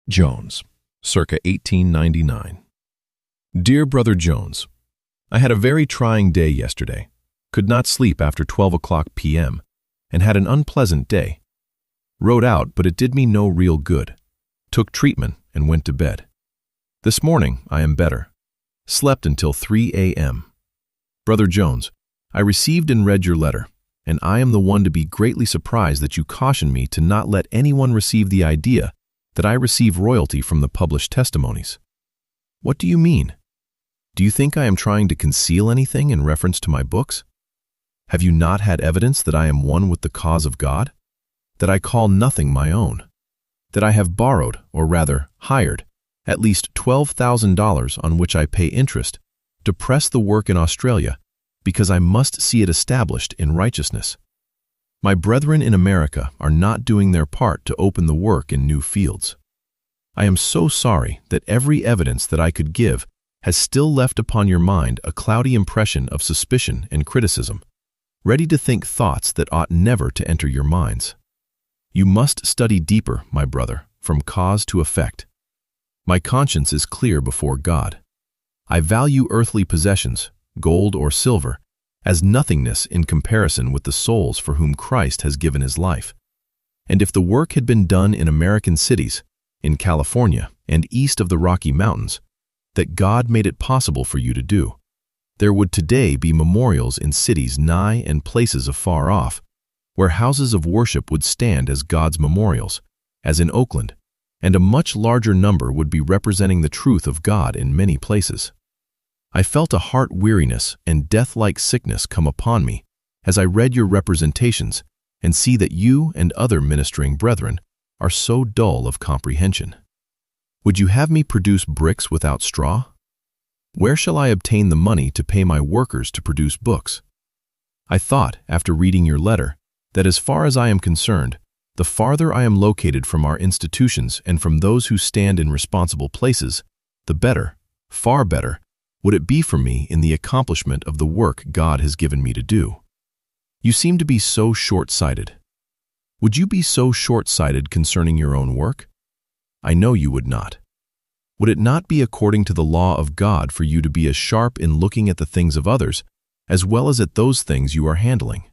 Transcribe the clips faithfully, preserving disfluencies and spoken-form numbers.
Jones, circa eighteen ninety-nine. Dear Brother Jones, I had a very trying day yesterday, could not sleep after twelve o'clock p m, and had an unpleasant day. Rode out, but it did me no real good. Took treatment and went to bed. This morning I am better. Slept until three a m Brother Jones, I received and read your letter, and I am the one to be greatly surprised that you caution me to not let anyone receive the idea that I receive royalty from the published testimonies. What do you mean? Do you think I am trying to conceal anything in reference to my books? Have you not had evidence that I am one with the cause of God? That I call nothing my own? That I have borrowed, or rather hired, at least twelve thousand dollars on which I pay interest to press the work in Australia because I must see it established in righteousness? My brethren in America are not doing their part to open the work in new fields. I am so sorry that every evidence that I could give has still left upon your mind a cloudy impression of suspicion and criticism, ready to think thoughts that ought never to enter your minds. You must study deeper, my brother, from cause to effect. My conscience is clear before God. I value earthly possessions, gold or silver, as nothingness in comparison with the souls for whom Christ has given his life. And if the work had been done in American cities, in California, and east of the Rocky Mountains, that God made it possible for you to do, there would today be memorials in cities nigh and places afar off, where houses of worship would stand as God's memorials, as in Oakland, and a much larger number would be representing the truth of God in many places. I felt a heart weariness and death-like sickness come upon me as I read your representations and see that you and other ministering brethren are so dull of comprehension. Would you have me produce bricks without straw? Where shall I obtain the money to pay my workers to produce books? I thought, after reading your letter, that as far as I am concerned, the farther I am located from our institutions and from those who stand in responsible places, the better, far better, would it be for me in the accomplishment of the work God has given me to do. You seem to be so short-sighted. Would you be so short-sighted concerning your own work? I know you would not. Would it not be according to the law of God for you to be as sharp in looking at the things of others as well as at those things you are handling?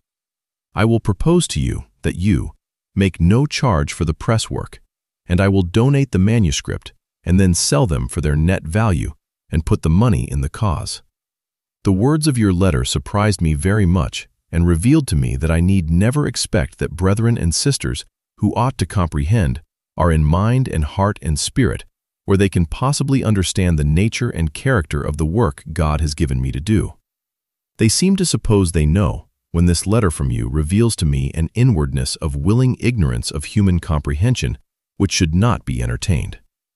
I will propose to you that you make no charge for the press work, and I will donate the manuscript and then sell them for their net value and put the money in the cause. The words of your letter surprised me very much and revealed to me that I need never expect that brethren and sisters who ought to comprehend are in mind and heart and spirit where they can possibly understand the nature and character of the work God has given me to do. They seem to suppose they know, when this letter from you reveals to me an inwardness of willing ignorance of human comprehension which should not be entertained.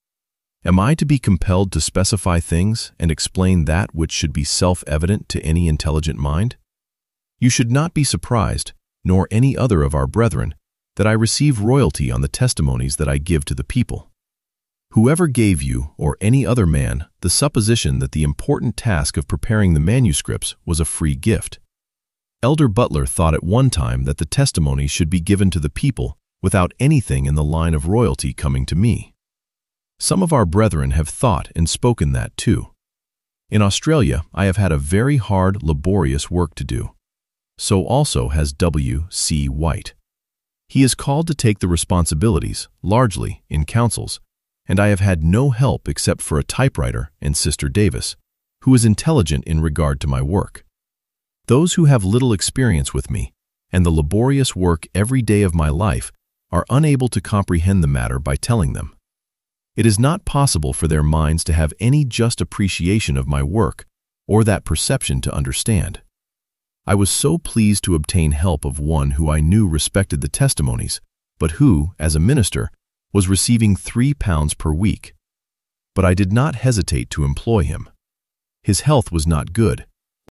Am I to be compelled to specify things and explain that which should be self-evident to any intelligent mind? You should not be surprised, nor any other of our brethren, that I receive royalty on the testimonies that I give to the people. Whoever gave you, or any other man, the supposition that the important task of preparing the manuscripts was a free gift. Elder Butler thought at one time that the testimonies should be given to the people without anything in the line of royalty coming to me. Some of our brethren have thought and spoken that too. In Australia, I have had a very hard, laborious work to do. So also has W C White. He is called to take the responsibilities, largely, in councils, and I have had no help except for a typewriter and Sister Davis, who is intelligent in regard to my work. Those who have little experience with me, and the laborious work every day of my life, are unable to comprehend the matter by telling them. It is not possible for their minds to have any just appreciation of my work, or that perception to understand. I was so pleased to obtain help of one who I knew respected the testimonies, but who, as a minister, was receiving three pounds per week. But I did not hesitate to employ him. His health was not good.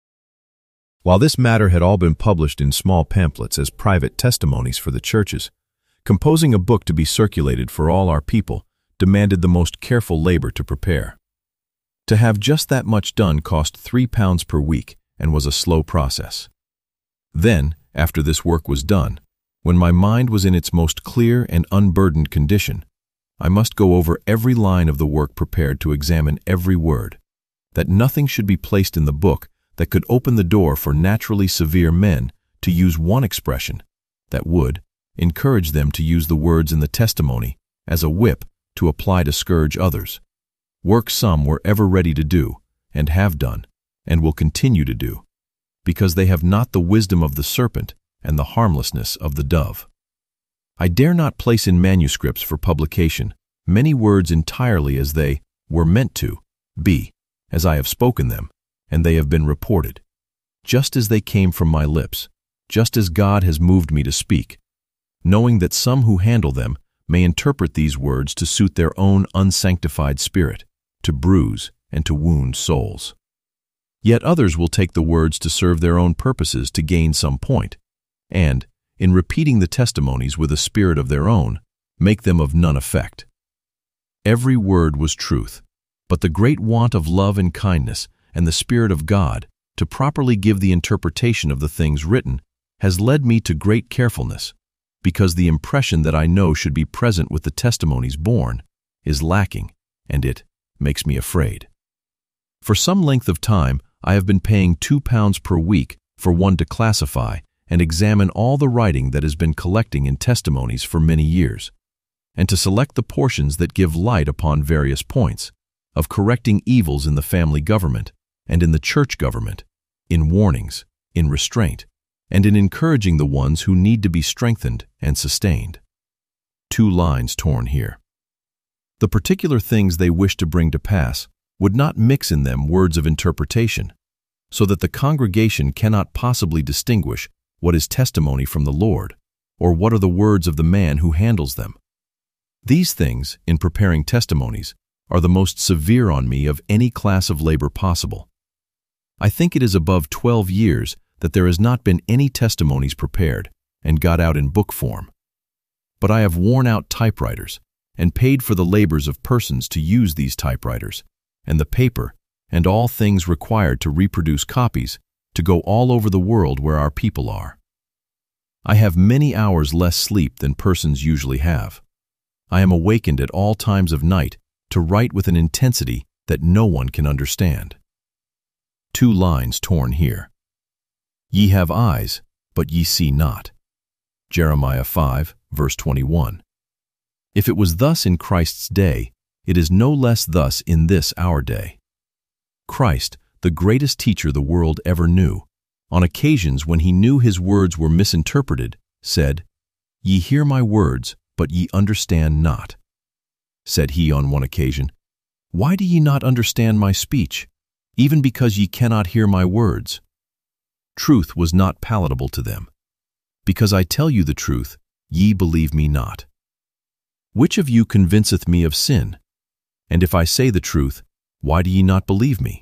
While this matter had all been published in small pamphlets as private testimonies for the churches, composing a book to be circulated for all our people demanded the most careful labor to prepare. To have just that much done cost three pounds per week and was a slow process. Then, after this work was done, when my mind was in its most clear and unburdened condition, I must go over every line of the work prepared to examine every word, that nothing should be placed in the book that could open the door for naturally severe men to use one expression that would encourage them to use the words in the testimony as a whip to apply to scourge others, work some were ever ready to do, and have done, and will continue to do, because they have not the wisdom of the serpent and the harmlessness of the dove. I dare not place in manuscripts for publication many words entirely as they were meant to be, as I have spoken them, and they have been reported, just as they came from my lips, just as God has moved me to speak, knowing that some who handle them may interpret these words to suit their own unsanctified spirit, to bruise and to wound souls. Yet others will take the words to serve their own purposes to gain some point, and, in repeating the testimonies with a spirit of their own, make them of none effect. Every word was truth, but the great want of love and kindness and the Spirit of God to properly give the interpretation of the things written has led me to great carefulness, because the impression that I know should be present with the testimonies borne is lacking, and it makes me afraid. For some length of time, I have been paying two pounds per week for one to classify and examine all the writing that has been collecting in testimonies for many years, and to select the portions that give light upon various points, of correcting evils in the family government and in the church government, in warnings, in restraint, and in encouraging the ones who need to be strengthened and sustained. Two lines torn here. The particular things they wish to bring to pass would not mix in them words of interpretation, so that the congregation cannot possibly distinguish what is testimony from the Lord, or what are the words of the man who handles them. These things, in preparing testimonies, are the most severe on me of any class of labor possible. I think it is above twelve years that there has not been any testimonies prepared and got out in book form. But I have worn out typewriters and paid for the labors of persons to use these typewriters, and the paper, and all things required to reproduce copies, to go all over the world where our people are. I have many hours less sleep than persons usually have. I am awakened at all times of night to write with an intensity that no one can understand. Two lines torn here. Ye have eyes, but ye see not. Jeremiah five, verse twenty-one. If it was thus in Christ's day, it is no less thus in this our day. Christ, the greatest teacher the world ever knew, on occasions when he knew his words were misinterpreted, said, Ye hear my words, but ye understand not. Said he on one occasion, Why do ye not understand my speech, even because ye cannot hear my words? Truth was not palatable to them. Because I tell you the truth, ye believe me not. Which of you convinceth me of sin? And if I say the truth, why do ye not believe me?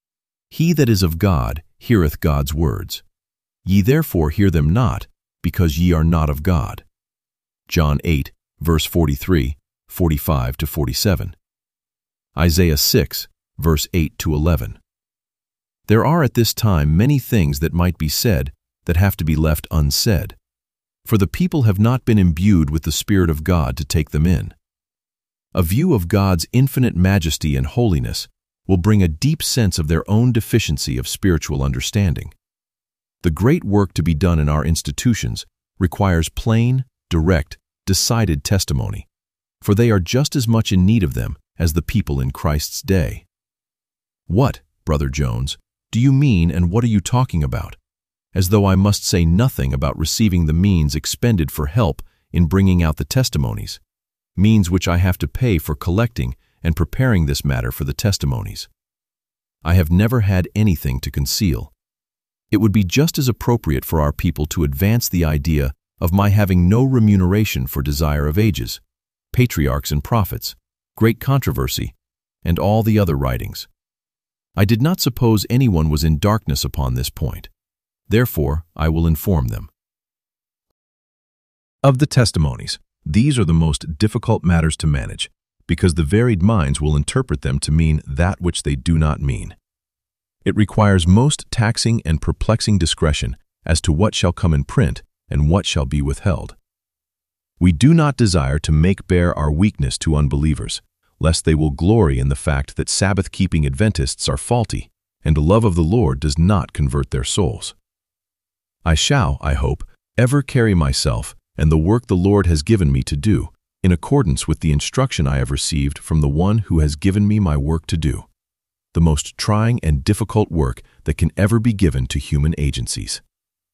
He that is of God heareth God's words. Ye therefore hear them not, because ye are not of God. John eight, verse forty-three, forty-five to forty-seven. Isaiah six, verse eight to eleven. There are at this time many things that might be said that have to be left unsaid, for the people have not been imbued with the Spirit of God to take them in. A view of God's infinite majesty and holiness will bring a deep sense of their own deficiency of spiritual understanding. The great work to be done in our institutions requires plain, direct, decided testimony, for they are just as much in need of them as the people in Christ's day. What, Brother Jones, do you mean, and what are you talking about? As though I must say nothing about receiving the means expended for help in bringing out the testimonies, means which I have to pay for collecting and preparing this matter for the testimonies. I have never had anything to conceal. It would be just as appropriate for our people to advance the idea of my having no remuneration for Desire of Ages, Patriarchs and Prophets, Great Controversy, and all the other writings. I did not suppose anyone was in darkness upon this point. Therefore, I will inform them. Of the testimonies, these are the most difficult matters to manage, because the varied minds will interpret them to mean that which they do not mean. It requires most taxing and perplexing discretion as to what shall come in print and what shall be withheld. We do not desire to make bare our weakness to unbelievers, lest they will glory in the fact that Sabbath-keeping Adventists are faulty, and the love of the Lord does not convert their souls. I shall, I hope, ever carry myself and the work the Lord has given me to do, in accordance with the instruction I have received from the one who has given me my work to do, the most trying and difficult work that can ever be given to human agencies.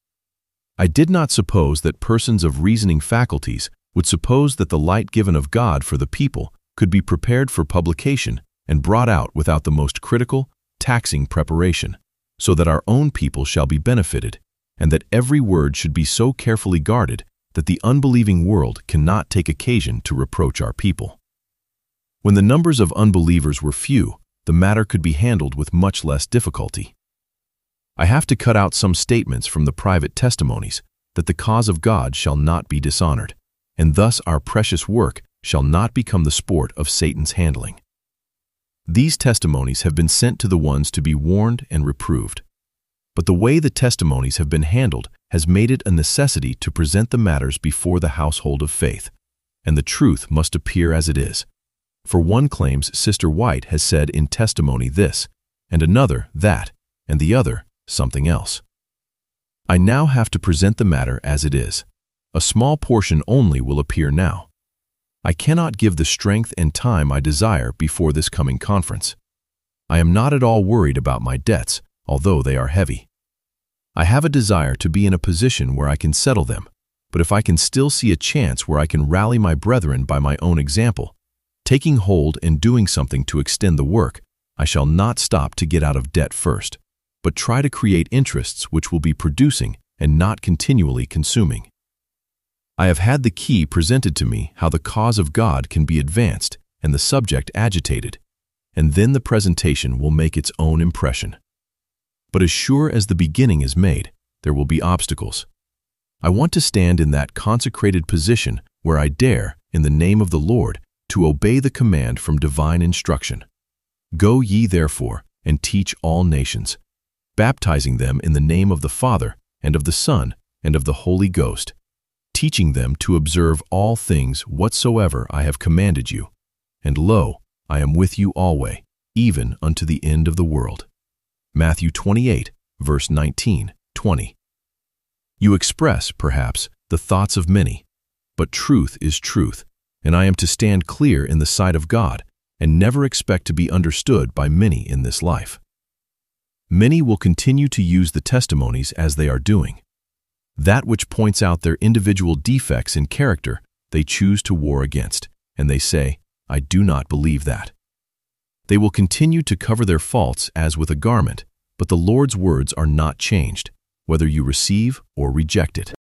I did not suppose that persons of reasoning faculties would suppose that the light given of God for the people could be prepared for publication and brought out without the most critical, taxing preparation, so that our own people shall be benefited, and that every word should be so carefully guarded that the unbelieving world cannot take occasion to reproach our people. When the numbers of unbelievers were few, the matter could be handled with much less difficulty. I have to cut out some statements from the private testimonies that the cause of God shall not be dishonored, and thus our precious work shall not become the sport of Satan's handling. These testimonies have been sent to the ones to be warned and reproved. But the way the testimonies have been handled has made it a necessity to present the matters before the household of faith, and the truth must appear as it is. For one claims Sister White has said in testimony this, and another that, and the other something else. I now have to present the matter as it is. A small portion only will appear now. I cannot give the strength and time I desire before this coming conference. I am not at all worried about my debts, although they are heavy. I have a desire to be in a position where I can settle them, but if I can still see a chance where I can rally my brethren by my own example, taking hold and doing something to extend the work, I shall not stop to get out of debt first, but try to create interests which will be producing and not continually consuming. I have had the key presented to me how the cause of God can be advanced and the subject agitated, and then the presentation will make its own impression. But as sure as the beginning is made, there will be obstacles. I want to stand in that consecrated position where I dare, in the name of the Lord, to obey the command from divine instruction. Go ye therefore and teach all nations, baptizing them in the name of the Father and of the Son and of the Holy Ghost, teaching them to observe all things whatsoever I have commanded you. And lo, I am with you always, even unto the end of the world. Matthew twenty-eight, verse nineteen, twenty. You express, perhaps, the thoughts of many, but truth is truth, and I am to stand clear in the sight of God and never expect to be understood by many in this life. Many will continue to use the testimonies as they are doing. That which points out their individual defects in character they choose to war against, and they say, I do not believe that. They will continue to cover their faults as with a garment, but the Lord's words are not changed, whether you receive or reject it.